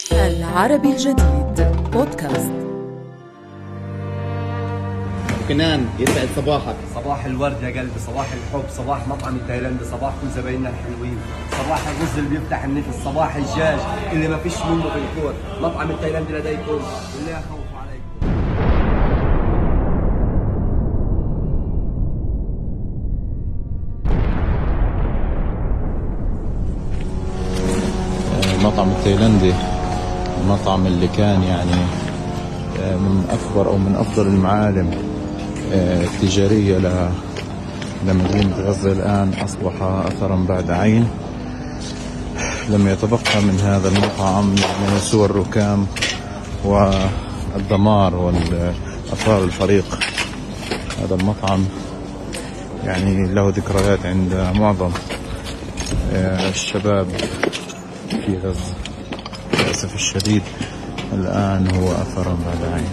العربي الجديد بودكاست. كنان يسعد صباحك. صباح الورد يا قلبي، صباح الحب، صباح مطعم التايلاندي، صباح كل زبايننا الحلوين، صباح الرز اللي بيفتح النفس، صباح الدجاج اللي ما فيش منه بالكون. مطعم التايلاندي لديكم ولا يخوف عليكم. المطعم التايلاندي، المطعم اللي كان يعني من أكبر أو من أفضل المعالم التجارية لمدينة غزة، الآن أصبح أثرا بعد عين. لم يتبقى من هذا المطعم يعني سوى الركام والدمار والآثار الحريق. هذا المطعم يعني له ذكريات عند معظم الشباب في غزة. للأسف الشديد الآن هو أثرا بعد عين.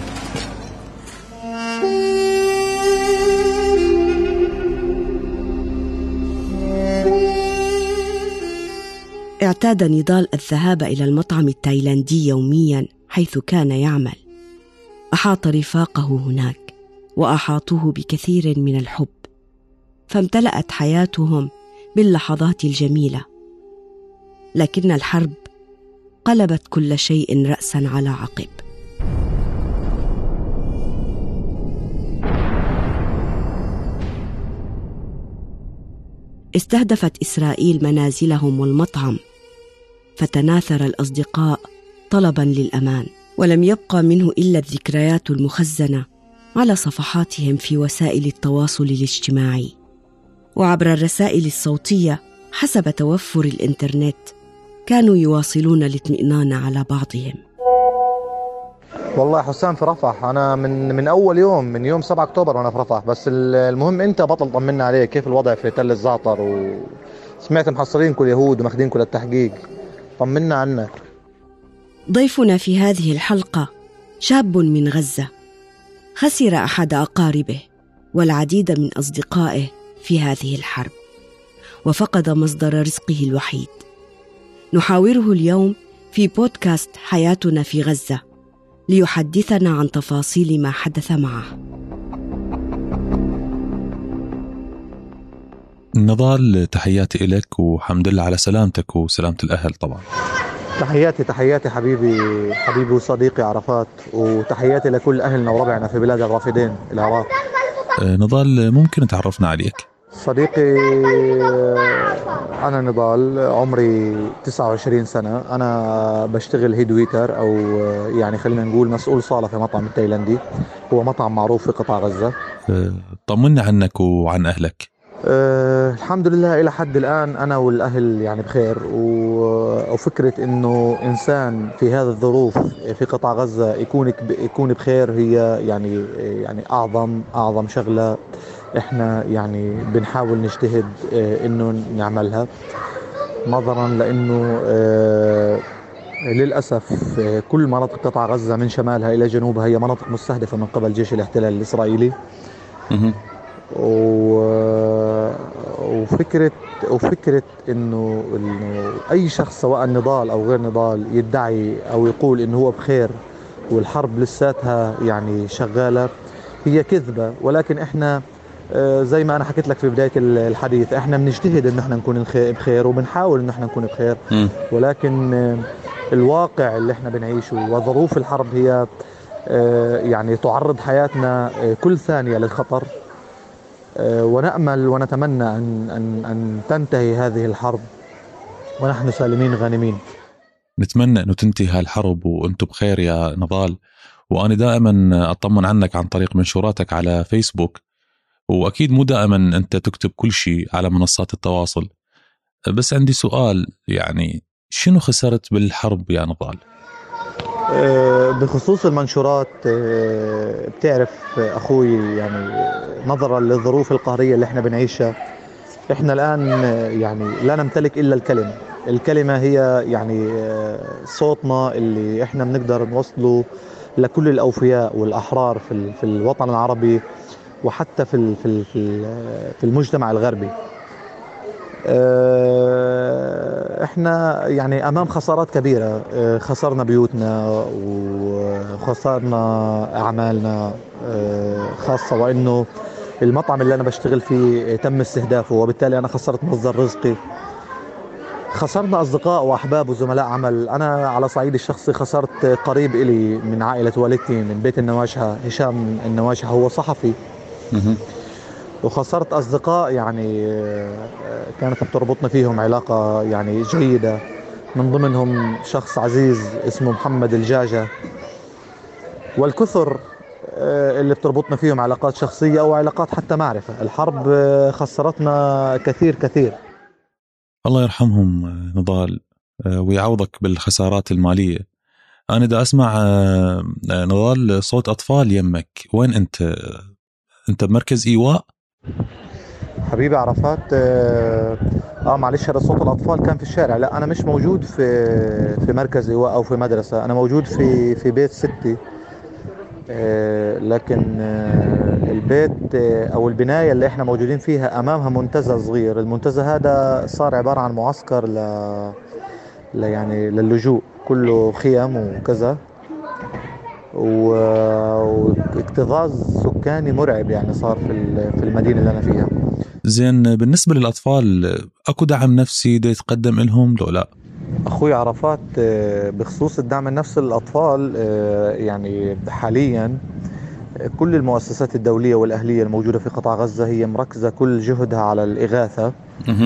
اعتاد نضال الذهاب إلى المطعم التايلاندي يومياً حيث كان يعمل. أحاط رفاقه هناك وأحاطوه بكثير من الحب، فامتلأت حياتهم باللحظات الجميلة. لكن الحرب قلبت كل شيء رأساً على عقب. استهدفت إسرائيل منازلهم والمطعم، فتناثر الأصدقاء طلباً للأمان، ولم يبقى منه إلا الذكريات المخزنة على صفحاتهم في وسائل التواصل الاجتماعي وعبر الرسائل الصوتية. حسب توفر الإنترنت كانوا يواصلون الاطمئنان على بعضهم. والله حسام في رفح، أنا من أول يوم، من يوم 7 أكتوبر وأنا في رفح. بس المهم أنت بطل، طمنا عليك كيف الوضع في تل الزعتر، وسمعت محصرين كل يهود وماخدين كل التحقيق. طمنا عنك. ضيفنا في هذه الحلقة شاب من غزة، خسر أحد أقاربه والعديد من أصدقائه في هذه الحرب، وفقد مصدر رزقه الوحيد. نحاوره اليوم في بودكاست حياتنا في غزة ليحدثنا عن تفاصيل ما حدث معه. نضال، تحياتي إليك وحمد لله على سلامتك وسلامة الأهل طبعا. تحياتي حبيبي وصديقي عرفات، وتحياتي لكل أهلنا وربعنا في بلاد الرافدين العراق. نضال، ممكن تعرفنا عليك؟ صديقي، أنا نضال، عمري 29 سنة. أنا بشتغل هيدويتر، أو يعني خلينا نقول مسؤول صالة في مطعم التايلاندي. هو مطعم معروف في قطاع غزة. طمنا عنك وعن أهلك. الحمد لله إلى حد الآن أنا والأهل يعني بخير. وفكرة إنه إنسان في هذه الظروف في قطاع غزة يكون بخير، هي يعني أعظم شغلة إحنا يعني بنحاول نجتهد إنه نعملها، نظرا لأنه للأسف كل مناطق قطاع غزة من شمالها إلى جنوبها هي مناطق مستهدفة من قبل جيش الاحتلال الإسرائيلي. وفكرة إنه أي شخص سواء نضال أو غير نضال يدعي أو يقول إنه هو بخير والحرب لساتها يعني شغالة، هي كذبة. ولكن إحنا زي ما أنا حكيت لك في بداية الحديث، إحنا بنجتهد إن إحنا نكون بخير، وبنحاول إن إحنا نكون بخير. ولكن الواقع اللي إحنا بنعيشه وظروف الحرب هي يعني تعرض حياتنا كل ثانية للخطر. ونأمل ونتمنى أن تنتهي هذه الحرب ونحن سالمين غانمين. نتمنى أنه تنتهي هالحرب وأنتم بخير يا نضال. وأنا دائما أطمن عنك عن طريق منشوراتك على فيسبوك، وأكيد مو دائما أنت تكتب كل شيء على منصات التواصل. بس عندي سؤال، يعني شنو خسرت بالحرب يا نضال؟ بخصوص المنشورات، بتعرف أخوي، يعني نظرا للظروف القهرية اللي احنا بنعيشها، احنا الآن يعني لا نمتلك إلا الكلمة هي يعني صوتنا اللي احنا بنقدر نوصله لكل الأوفياء والأحرار في الوطن العربي، وحتى في المجتمع الغربي. احنا يعني امام خسارات كبيره. خسرنا بيوتنا وخسرنا اعمالنا، خاصه وانه المطعم اللي انا بشتغل فيه تم استهدافه، وبالتالي انا خسرت مصدر رزقي. خسرنا اصدقاء واحباب وزملاء عمل. انا على صعيد الشخصي خسرت قريب الي من عائله والدتي من بيت النواشهه، هشام النواشهه، هو صحفي. مهم. وخسرت أصدقاء يعني كانت بتربطنا فيهم علاقة يعني جيدة، من ضمنهم شخص عزيز اسمه محمد الجاجة، والكثر اللي بتربطنا فيهم علاقات شخصية أو علاقات حتى معرفة. الحرب خسرتنا كثير كثير. الله يرحمهم نضال، ويعوضك بالخسارات المالية. أنا دا أسمع نضال صوت أطفال يمك، وين أنت بمركز إيواء؟ حبيبي عرفات، معلش، هذا صوت الأطفال كان في الشارع. لا، أنا مش موجود في مركز إيواء أو في مدرسة، أنا موجود في بيت ستي. لكن البيت أو البناية اللي احنا موجودين فيها أمامها منتزه صغير. المنتزه هذا صار عبارة عن معسكر يعني للجوء، كله خيم وكذا، واكتظاظ سكاني مرعب يعني صار في المدينة اللي أنا فيها. زين، بالنسبة للأطفال أكو دعم نفسي دا يتقدم لهم لو لا؟ أخوي عرفات، بخصوص الدعم النفسي للأطفال، يعني حاليا كل المؤسسات الدولية والأهلية الموجودة في قطاع غزة هي مركزة كل جهدها على الإغاثة.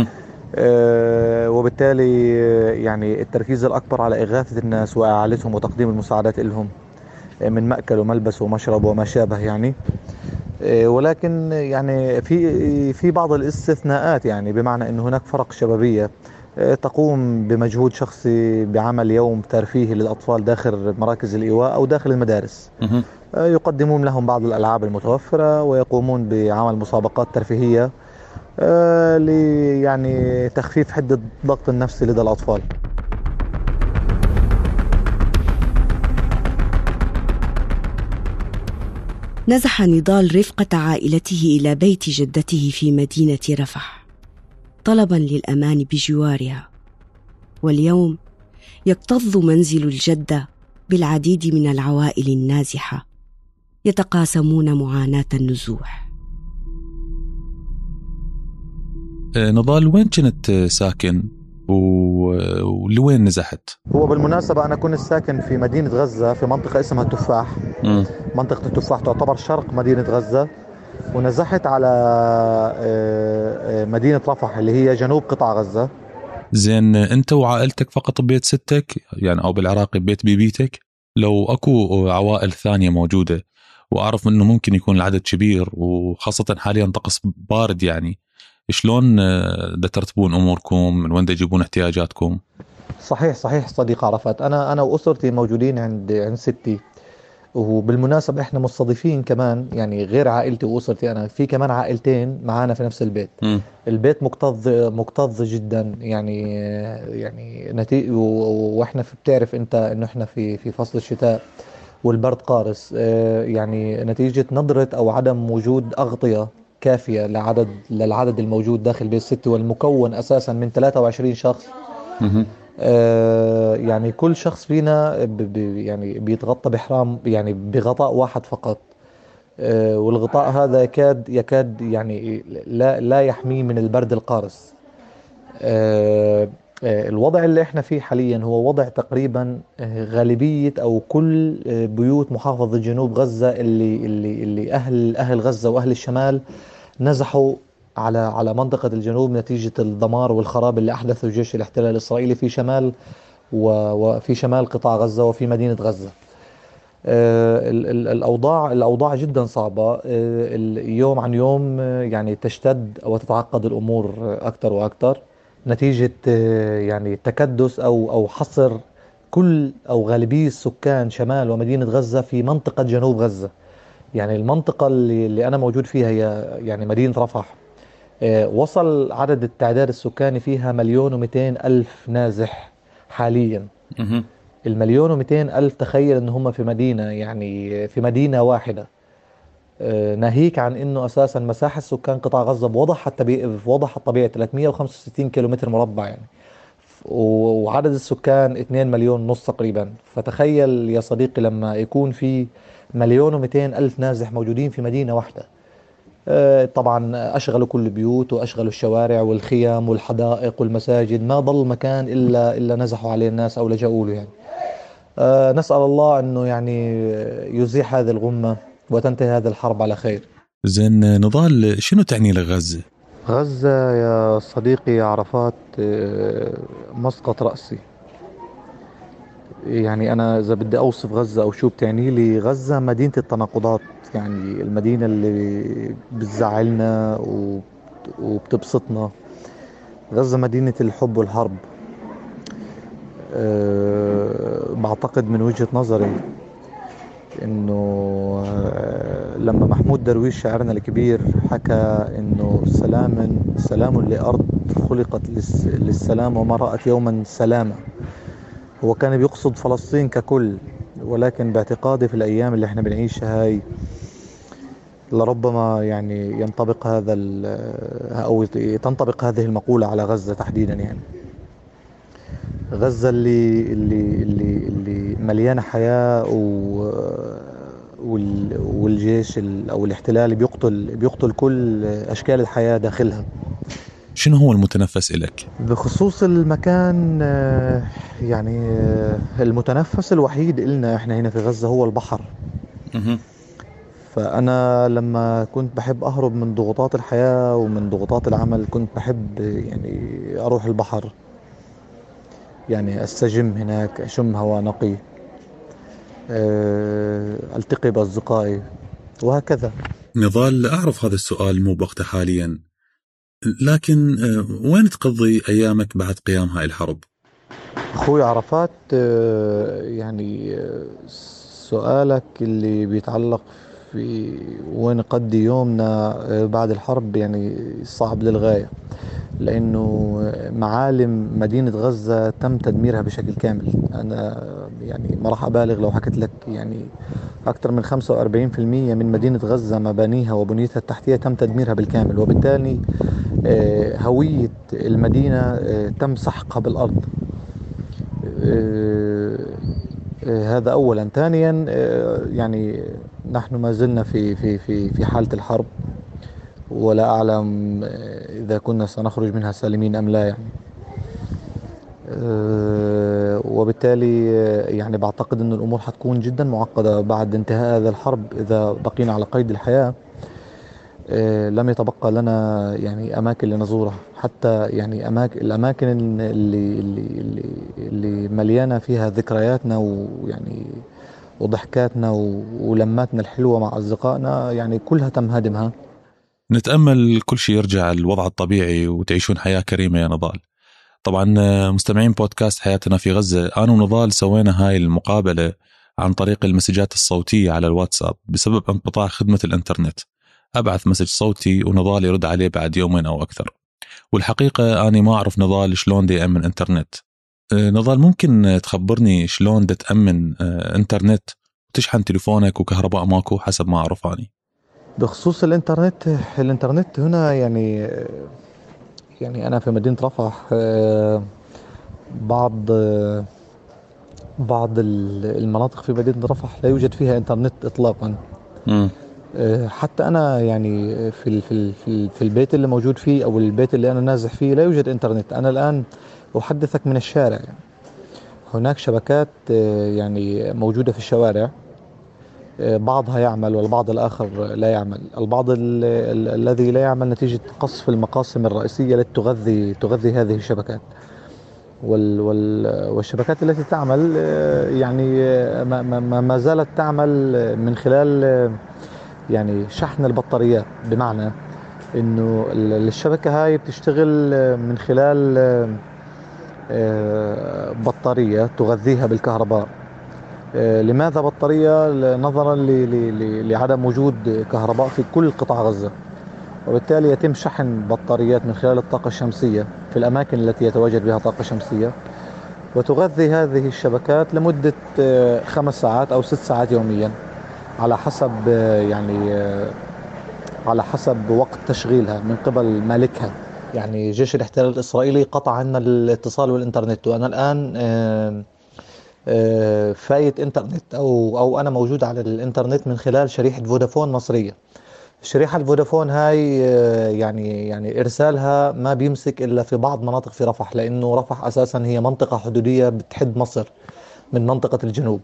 وبالتالي يعني التركيز الأكبر على إغاثة الناس وإعالتهم وتقديم المساعدات لهم من مأكل وملبس ومشرب وما شابه يعني. ولكن يعني في بعض الاستثناءات، يعني بمعنى أن هناك فرق شبابية تقوم بمجهود شخصي بعمل يوم ترفيهي للأطفال داخل مراكز الإيواء أو داخل المدارس. يقدمون لهم بعض الألعاب المتوفرة ويقومون بعمل مسابقات ترفيهية يعني تخفيف حدة الضغط النفسي لدى الأطفال. نزح نضال رفقة عائلته إلى بيت جدته في مدينة رفح طلباً للأمان بجوارها، واليوم يكتظ منزل الجدة بالعديد من العوائل النازحة يتقاسمون معاناة النزوح. نضال، وين كنت ساكن ولوين نزحت؟ هو بالمناسبة أنا كنت ساكن في مدينة غزة في منطقة اسمها التفاح. منطقة التفاح تعتبر شرق مدينة غزة، ونزحت على مدينة رفح اللي هي جنوب قطاع غزة. زين، أنت وعائلتك فقط ببيت ستك يعني، أو بالعراقي ببيت بيبيتك؟ لو أكو عوائل ثانية موجودة، وأعرف أنه ممكن يكون العدد كبير وخاصة حاليا طقس بارد، يعني شلون دا ترتبون أموركم؟ من وين دا يجيبون احتياجاتكم؟ صحيح صديق عرفات، أنا وأسرتي موجودين عند ستي. وبالمناسبة إحنا مستضيفين كمان، يعني غير عائلتي وأسرتي أنا، في كمان عائلتين معانا في نفس البيت. البيت مكتظ جدا يعني وإحنا بتعرف أنت إنه إحنا في فصل الشتاء والبرد قارس، يعني نتيجة ندرة أو عدم وجود أغطية كافية للعدد الموجود داخل بيت ستي، والمكون أساسا من 23 شخص. يعني كل شخص فينا يعني بيتغطى بحرام، يعني بغطاء واحد فقط. والغطاء هذا يكاد يعني لا يحميه من البرد القارس. الوضع اللي احنا فيه حاليا هو وضع تقريبا غالبية او كل بيوت محافظة جنوب غزة اللي اهل غزة واهل الشمال نزحوا على منطقة الجنوب نتيجة الدمار والخراب اللي احدثه جيش الاحتلال الاسرائيلي في شمال وفي شمال قطاع غزة وفي مدينة غزة. الأوضاع جدا صعبة. يوم عن يوم يعني تشتد وتتعقد الأمور أكثر وأكثر نتيجة يعني تكدس أو حصر كل أو غالبية سكان شمال ومدينة غزة في منطقة جنوب غزة. يعني المنطقة اللي أنا موجود فيها هي يعني مدينة رفح. وصل عدد التعداد السكاني فيها 1,200,000 نازح حاليا. 1,200,000 تخيل ان هم في مدينة، يعني في مدينة واحدة. ناهيك عن انه اساسا مساحه سكان قطاع غزه بوضعها الطبيعي 365 كيلومتر مربع يعني، وعدد السكان 2 مليون ونص تقريبا. فتخيل يا صديقي لما يكون في 1,200,000 نازح موجودين في مدينه واحده. طبعا أشغلوا كل البيوت وأشغلوا الشوارع والخيام والحدائق والمساجد، ما ضل مكان إلا نزحوا عليه الناس أو لجأوا له يعني. نسأل الله أنه يعني يزيح هذه الغمة وتنتهي هذه الحرب على خير. زين نضال، شنو تعني لغزة؟ غزة يا صديقي يا عرفات مسقط رأسي. يعني أنا إذا بدي أوصف غزة أو شو بتعني لي غزة، مدينة التناقضات، يعني المدينة اللي بتزعلنا وبتبسطنا. غزة مدينة الحب والحرب. بعتقد من وجهة نظري انه لما محمود درويش شاعرنا الكبير حكى انه سلام لأرض خلقت للسلام وما رأت يوما سلاما، هو كان بيقصد فلسطين ككل، ولكن باعتقادي في الأيام اللي احنا بنعيشها هاي لربما يعني ينطبق أو تنطبق هذه المقولة على غزة تحديدا. يعني غزة اللي مليانة حياة والجيش أو الاحتلال بيقتل كل أشكال الحياة داخلها. شنو هو المتنفس إلك؟ بخصوص المكان يعني المتنفس الوحيد إلنا إحنا هنا في غزة هو البحر. فأنا لما كنت بحب أهرب من ضغوطات الحياة ومن ضغوطات العمل كنت بحب يعني أروح البحر، يعني أستجم هناك، أشم هواء نقي، ألتقي بأصدقائي وهكذا. نضال، أعرف هذا السؤال مو بوقته حاليا، لكن وين تقضي أيامك بعد قيام هاي الحرب؟ أخوي عرفات، يعني سؤالك اللي بيتعلق في وين نقضي يومنا بعد الحرب يعني صعب للغاية، لأنه معالم مدينة غزة تم تدميرها بشكل كامل. أنا يعني ما راح أبالغ لو حكيت لك يعني أكثر من 45% من مدينة غزة مبانيها وبنيتها التحتية تم تدميرها بالكامل، وبالتالي هوية المدينة تم سحقها بالأرض. هذا أولا. ثانيا يعني نحن ما زلنا في حالة الحرب، ولا أعلم إذا كنا سنخرج منها سالمين أم لا يعني. وبالتالي يعني بعتقد أن الأمور حتكون جدا معقدة بعد انتهاء هذه الحرب. إذا بقينا على قيد الحياة لم يتبقى لنا يعني أماكن لنزورها، حتى يعني الأماكن اللي مليانة فيها ذكرياتنا ويعني وضحكاتنا ولماتنا الحلوة مع أصدقائنا يعني كلها تم هدمها. نتأمل كل شيء يرجع الوضع الطبيعي وتعيشون حياة كريمة يا نضال. طبعا مستمعين بودكاست حياتنا في غزة، أنا ونضال سوينا هاي المقابلة عن طريق المسجات الصوتية على الواتساب بسبب انقطاع خدمة الإنترنت. أبعث مسج صوتي ونضال يرد عليه بعد يومين أو أكثر. والحقيقة أنا ما أعرف نضال شلون دي أمن إنترنت. نضال، ممكن تخبرني شلون دي تأمن إنترنت وتشحن تليفونك وكهرباء ماكو حسب ما أعرف أني؟ بخصوص الإنترنت هنا يعني أنا في مدينة رفح، بعض المناطق في مدينة رفح لا يوجد فيها إنترنت إطلاقا. حتى أنا يعني في البيت اللي موجود فيه أو البيت اللي أنا نازح فيه لا يوجد إنترنت. أنا الآن أحدثك من الشارع، يعني هناك شبكات يعني موجودة في الشوارع، بعضها يعمل والبعض الآخر لا يعمل. البعض الذي لا يعمل نتيجة قصف المقاسم الرئيسية التي تغذي هذه الشبكات، والشبكات التي تعمل يعني ما زالت تعمل من خلال يعني شحن البطاريات، بمعنى انه الشبكة هاي بتشتغل من خلال بطارية تغذيها بالكهرباء. لماذا بطارية؟ نظرا لعدم وجود كهرباء في كل قطاع غزة، وبالتالي يتم شحن بطاريات من خلال الطاقة الشمسية في الأماكن التي يتواجد بها طاقة شمسية، وتغذي هذه الشبكات لمدة 5 ساعات أو 6 ساعات يوميا. على حسب على حسب وقت تشغيلها من قبل مالكها. يعني جيش الاحتلال الإسرائيلي قطع عنا الاتصال والإنترنت، وأنا الآن فايت إنترنت أو أنا موجود على الإنترنت من خلال شريحة فودافون مصرية. شريحة الفودافون هاي يعني إرسالها ما بيمسك إلا في بعض مناطق في رفح، لأنه رفح أساسا هي منطقة حدودية بتحد مصر من منطقة الجنوب.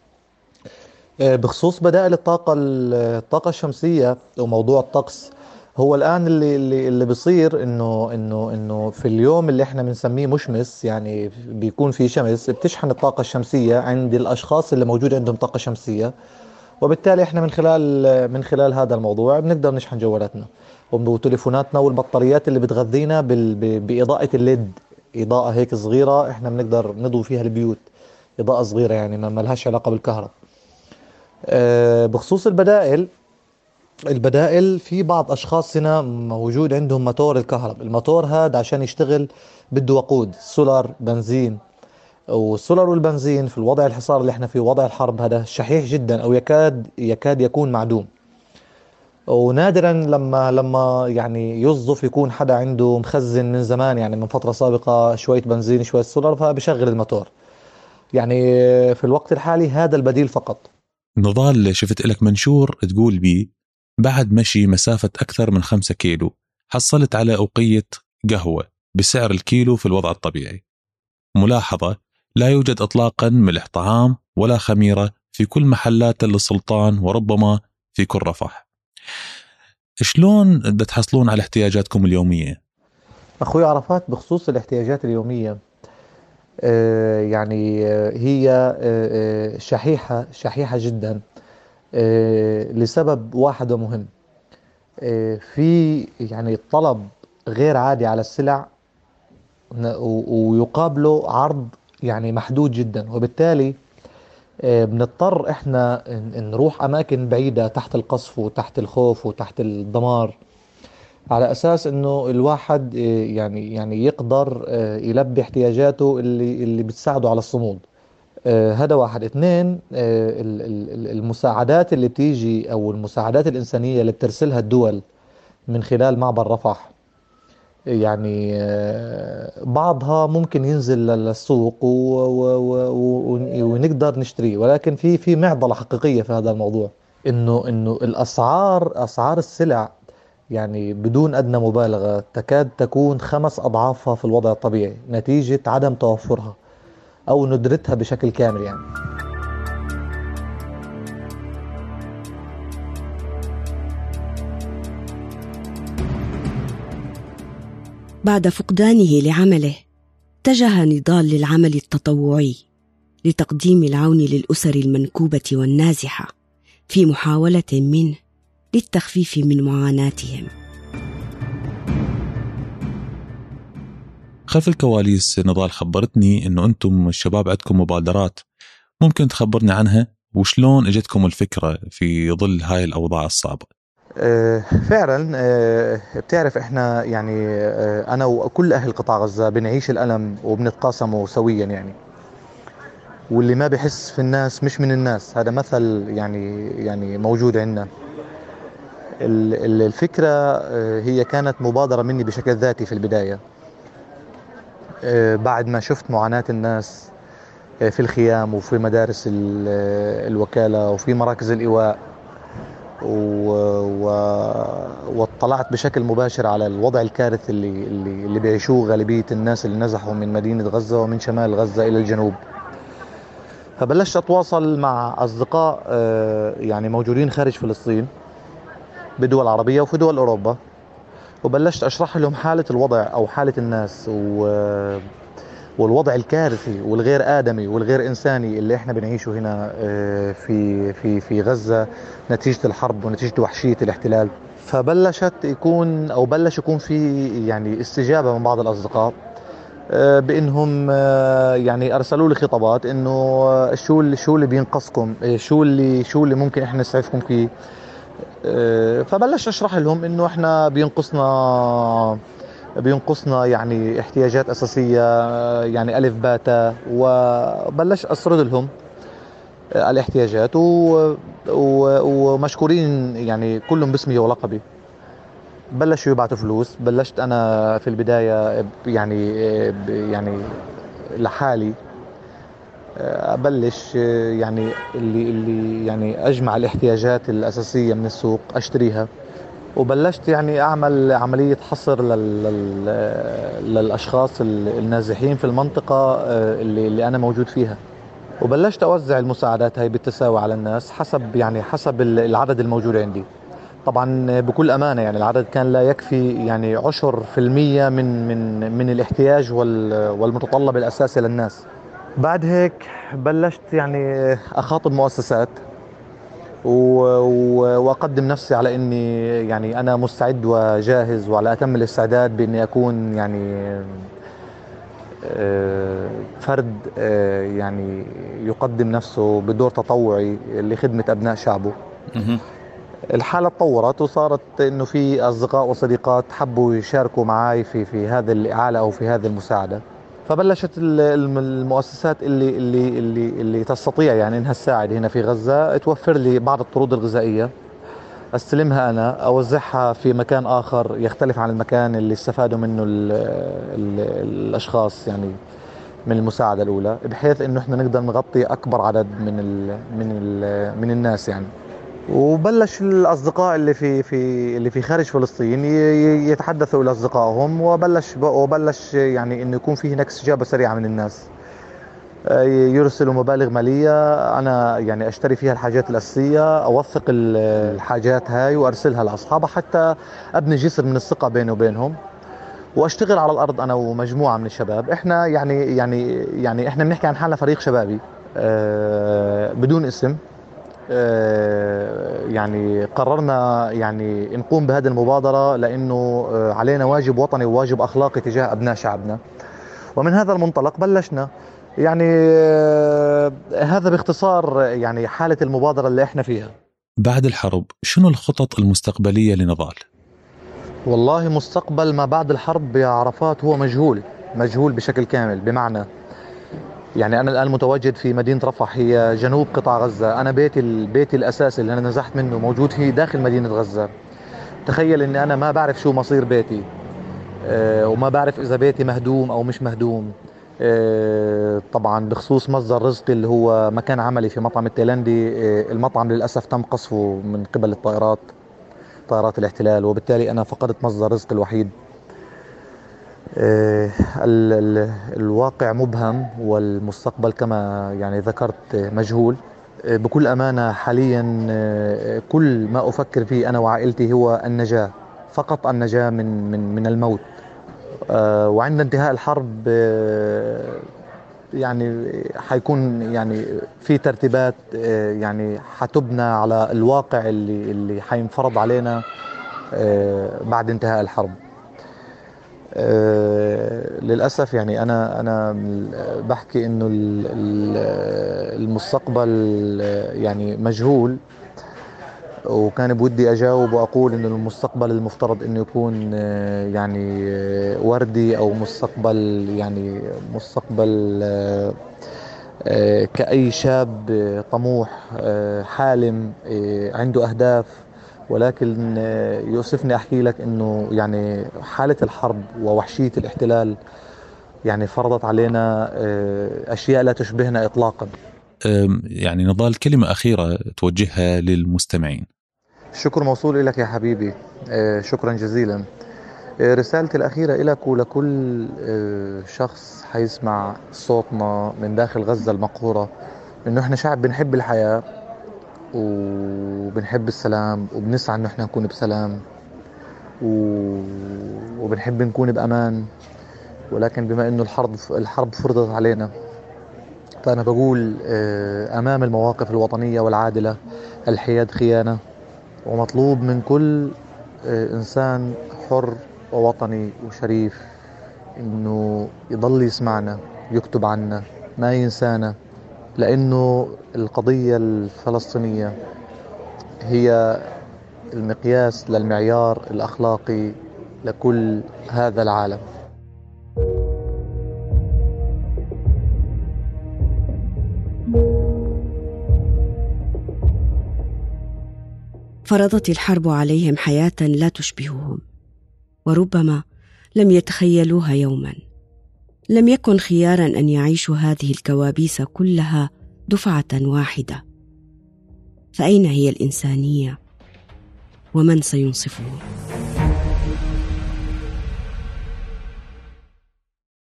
بخصوص بدائل الطاقة الشمسية وموضوع الطقس، هو الآن اللي بيصير إنه في اليوم اللي إحنا بنسميه مشمس، يعني بيكون في شمس، بتشحن الطاقة الشمسية عند الأشخاص اللي موجود عندهم طاقة شمسية، وبالتالي إحنا من خلال هذا الموضوع بنقدر نشحن جوالاتنا وتليفوناتنا والبطاريات اللي بتغذينا بإضاءة الليد، إضاءة هيك صغيرة إحنا بنقدر نضوي فيها البيوت، إضاءة صغيرة يعني ما لهاش علاقة بالكهرباء. بخصوص البدائل في بعض أشخاص هنا موجود عندهم موتور الكهرباء. الموتور هذا عشان يشتغل بده وقود سولار بنزين، والسولار والبنزين في الوضع الحصار اللي احنا فيه وضع الحرب هذا شحيح جدا أو يكاد يكون معدوم. ونادرا لما يعني يصدف يكون حدا عنده مخزن من زمان، يعني من فترة سابقة، شوية بنزين شوية سولار فبشغل الموتور. يعني في الوقت الحالي هذا البديل فقط. نضال، شفت لك منشور تقول بيه بعد مشي مسافة أكثر من 5 كيلو حصلت على أوقية قهوة بسعر الكيلو في الوضع الطبيعي. ملاحظة: لا يوجد إطلاقا ملح طعام ولا خميرة في كل محلات السلطان وربما في كل رفح. شلون بدها تحصلون على احتياجاتكم اليومية؟ أخوي عرفات، بخصوص الاحتياجات اليومية يعني هي شحيحة جدا لسبب واحد ومهم. في يعني طلب غير عادي على السلع ويقابله عرض يعني محدود جدا، وبالتالي بنضطر احنا نروح اماكن بعيدة تحت القصف وتحت الخوف وتحت الدمار على اساس انه الواحد يعني يقدر يلبي احتياجاته اللي بتساعده على الصمود. هذا واحد. اثنين، المساعدات اللي بتيجي او المساعدات الانسانية اللي بترسلها الدول من خلال معبر رفح، يعني بعضها ممكن ينزل للسوق ونقدر نشتريه، ولكن في معضلة حقيقية في هذا الموضوع، انه اسعار السلع يعني بدون ادنى مبالغة تكاد تكون 5 اضعافها في الوضع الطبيعي نتيجة عدم توفرها او ندرتها بشكل كامل يعني. بعد فقدانه لعمله اتجه نضال للعمل التطوعي لتقديم العون للأسر المنكوبة والنازحة في محاولة منه للتخفيف من معاناتهم. خلف الكواليس نضال خبرتني انه انتم الشباب عندكم مبادرات، ممكن تخبرني عنها وشلون اجتكم الفكرة في ظل هاي الأوضاع الصعبة؟ فعلا بتعرف احنا يعني انا وكل اهل قطاع غزة بنعيش الألم وبنتقاسمه سويا يعني، واللي ما بحس في الناس مش من الناس، هذا مثل يعني موجود عندنا. الفكرة هي كانت مبادرة مني بشكل ذاتي في البداية، بعد ما شفت معاناة الناس في الخيام وفي مدارس الوكالة وفي مراكز الإيواء، واطلعت بشكل مباشر على الوضع الكارثي اللي بيعيشوه غالبية الناس اللي نزحوا من مدينة غزة ومن شمال غزة إلى الجنوب. فبلشت أتواصل مع أصدقاء يعني موجودين خارج فلسطين بدول عربية وفي دول أوروبا، وبلشت أشرح لهم حالة الوضع أو حالة الناس والوضع الكارثي والغير آدمي والغير إنساني اللي إحنا بنعيشه هنا في غزة نتيجة الحرب ونتيجة وحشية الاحتلال. فبلش يكون في يعني استجابة من بعض الأصدقاء بأنهم يعني أرسلوا لي خطابات إنه شو اللي بينقصكم، شو اللي ممكن إحنا نسعفكم فيه. فبلش أشرح لهم إنه إحنا بينقصنا يعني احتياجات أساسية، يعني ألف باتا، وبلش أسرد لهم الاحتياجات ومشكورين يعني كلهم باسمي ولقبي. بلشوا يبعثوا فلوس، بلشت أنا في البداية يعني لحالي أبلش يعني اللي يعني أجمع الاحتياجات الأساسية من السوق أشتريها، وبلشت يعني أعمل عملية حصر للأشخاص النازحين في المنطقة اللي أنا موجود فيها، وبلشت أوزع المساعدات هاي بالتساوي على الناس حسب العدد الموجود عندي. طبعا بكل أمانة يعني العدد كان لا يكفي يعني 10% من الاحتياج والمتطلب الأساسي للناس. بعد هيك بلشت يعني أخاطب مؤسسات وأقدم نفسي على إني يعني أنا مستعد وجاهز وعلى أتم الاستعداد بإني أكون يعني فرد يعني يقدم نفسه بدور تطوعي لخدمة أبناء شعبه. الحالة تطورت وصارت إنه في أصدقاء وصديقات حبوا يشاركوا معي في هذا الإعالة أو في هذه المساعدة، فبلشت المؤسسات اللي تستطيع يعني إنها تساعد هنا في غزة توفر لي بعض الطرود الغذائية، استلمها أنا أوزعها في مكان آخر يختلف عن المكان اللي استفادوا منه الأشخاص يعني من المساعدة الأولى، بحيث إنه إحنا نقدر نغطي أكبر عدد من الناس يعني. وبلش الأصدقاء اللي في خارج فلسطين يتحدثوا إلى أصدقائهم، وبلش يعني إنه يكون في هناك استجابة سريعة من الناس، يرسلوا مبالغ مالية أنا يعني أشتري فيها الحاجات الأساسية، أوثق الحاجات هاي وأرسلها لأصحابها حتى أبني جسر من الثقة بيني وبينهم، وأشتغل على الأرض أنا ومجموعة من الشباب. إحنا يعني إحنا بنحكي عن حالنا فريق شبابي بدون اسم. يعني قررنا يعني نقوم بهذه المبادرة لأنه علينا واجب وطني وواجب أخلاقي تجاه أبناء شعبنا، ومن هذا المنطلق بلشنا يعني هذا باختصار يعني حالة المبادرة اللي احنا فيها. بعد الحرب شنو الخطط المستقبلية لنضال؟ والله مستقبل ما بعد الحرب يا عرفات هو مجهول بشكل كامل، بمعنى يعني أنا الآن متواجد في مدينة رفح، هي جنوب قطاع غزة. أنا بيتي الأساسي اللي أنا نزحت منه موجود في داخل مدينة غزة. تخيل إني أنا ما بعرف شو مصير بيتي، وما بعرف إذا بيتي مهدوم أو مش مهدوم. طبعا بخصوص مصدر رزقي اللي هو مكان عملي في مطعم التايلاندي، المطعم للأسف تم قصفه من قبل طائرات الاحتلال، وبالتالي أنا فقدت مصدر رزقي الوحيد. الواقع مبهم والمستقبل كما يعني ذكرت مجهول. بكل أمانة حاليا كل ما أفكر فيه أنا وعائلتي هو النجاة، فقط النجاة من الموت. وعند انتهاء الحرب يعني حيكون يعني في ترتيبات يعني حتبنى على الواقع اللي حينفرض علينا بعد انتهاء الحرب. للأسف يعني أنا بحكي إنه المستقبل يعني مجهول، وكان بودي أجاوب وأقول إنه المستقبل المفترض إنه يكون يعني وردي، أو مستقبل كأي شاب طموح حالم عنده أهداف، ولكن يؤسفني أحكي لك إنه يعني حالة الحرب ووحشية الاحتلال يعني فرضت علينا أشياء لا تشبهنا إطلاقا. يعني نضال كلمة أخيرة توجهها للمستمعين. الشكر موصول لك يا حبيبي، شكرا جزيلا. رسالتي الأخيرة لك ولكل شخص حيسمع صوتنا من داخل غزة المقهورة، إنه إحنا شعب بنحب الحياة وبنحب السلام، وبنسعى إنه إحنا نكون بسلام وبنحب نكون بأمان، ولكن بما إنه الحرب فرضت علينا، فأنا بقول أمام المواقف الوطنية والعادلة الحياد خيانة، ومطلوب من كل إنسان حر ووطني وشريف إنه يضل يسمعنا، يكتب عنا، ما ينسانا، لأنه القضية الفلسطينية هي المقياس للمعيار الأخلاقي لكل هذا العالم. فرضت الحرب عليهم حياة لا تشبههم، وربما لم يتخيلوها يوما. لم يكن خيارا أن يعيشوا هذه الكوابيس كلها دفعة واحدة. فأين هي الإنسانية؟ ومن سينصفهم؟